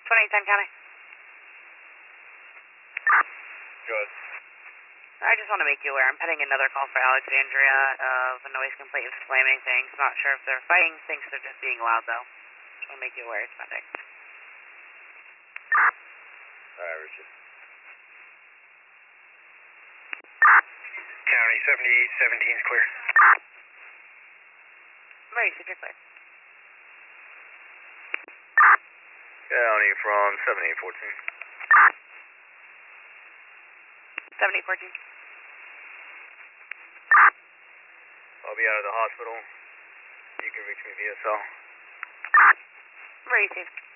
2010 County. Good. I just want to make you aware, I'm petting another call for Alexandria of a noise complaint of slamming things. Not sure if they're fighting, thinks they're just being loud though. Just want to make you aware it's pending. Alright, Richard. County 7817 is clear. Very super clear. County from 7814. 7014. I'll be out of the hospital. You can reach me via cell. Very safe.